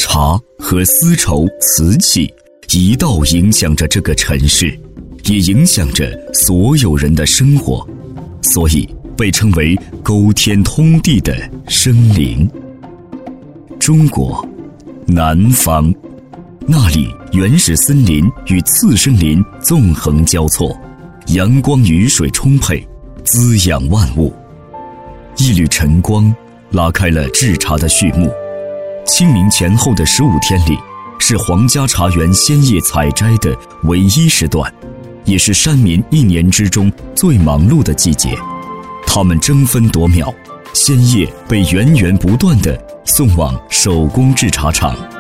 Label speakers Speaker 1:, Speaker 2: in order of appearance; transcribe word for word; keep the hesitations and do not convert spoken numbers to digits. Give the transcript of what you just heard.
Speaker 1: 茶和丝绸、瓷器一道影响着这个城市，也影响着所有人的生活，所以被称为沟天通地的生灵。中国南方，那里原始森林与次生林纵横交错，阳光雨水充沛，滋养万物。一缕晨光拉开了制茶的序幕。清明前后的十五天里，是皇家茶园鲜叶采摘的唯一时段，也是山民一年之中最忙碌的季节。他们争分夺秒，鲜叶被源源不断地送往手工制茶厂。